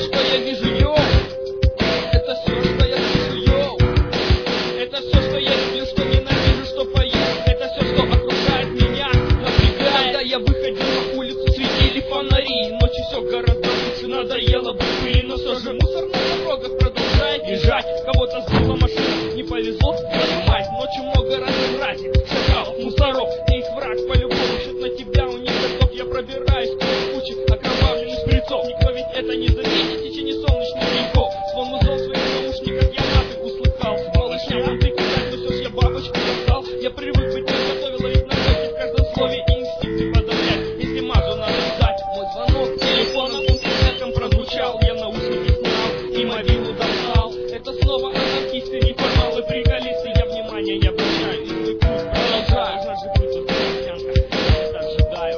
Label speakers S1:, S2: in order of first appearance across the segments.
S1: что я вижу, йоу. Это все, что я слышу, йоу. Это все, что я люблю, что ненавижу, что пою. Это все, что окружает меня, напрягает. Когда я выходил на улицу, светили фонари. Ночью все гораздо лучше, надоело бы пыли. Но все же мусор на дорогах продолжает лежать. Кого-то сбила машина, не повезло, понимать. Ночью много разнообразий, шакалов, мусоров. Ты их враг, по-любому счет на тебя у них готов. Я пробираюсь сквозь кучи окровавленных шприцов. Никто ведь это не заметит в течение солнечных веков. Свой музон в своих наушниках я маты услыхал. Малышня, вон ты кидать, но все ж я бабочку достал. Я привык быть приготовила их на кофе в каждом слове и инстинкты подавлять. Если мазу надо ждать, мой звонок телефоном эхом прозвучал. Я наушники снял и мобилу достал. Это снова анархисты, неформалы, приколисты. Я внимание не обращаю и свой путь продолжаю. Знаешь, жить тут овсянка, я это ожидаю.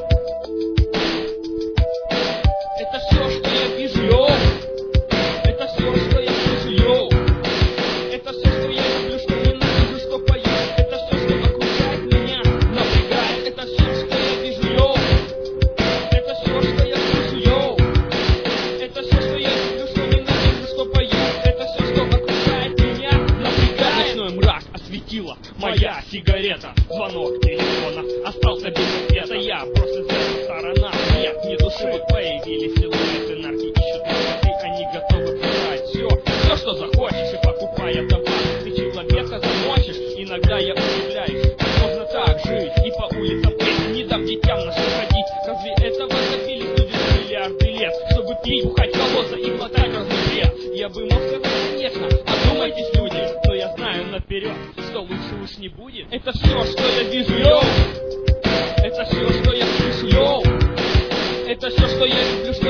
S1: Это все, что я вижу, йоу. Это все, что я слышу, йоу. Это все, что я люблю, что ненавижу, что пою. Это все, что окружает меня, напрягает. Это все, что я вижу, йоу. Это все, что я слышу, йоу. Это все, что я люблю, что ненавижу, что пою. Это все, что окружает меня, напрягает. Ночной мрак осветила моя сигарета. Звонок телефона остался без ответа. Я просто за сторона. Нет, ни души. Вот появились силуэты, нарки ищут наркоты. Они готовы брать все, что захочешь, и покупая товар. Ты человека замочишь, иногда я удивляюсь. Можно так жить и по улицам этим, не дам детям нашим ходить. Разве этого добились люди за миллиарды лет? Чтобы пить, бухать, колоться и глотать разный бред. Я бы мог сказать, конечно, одумайтесь, люди. Но я знаю наперед, что лучше уж не будет. Это все, что я вижу, йоу. Это все, что я слышу, йоу. Это все, что я люблю, что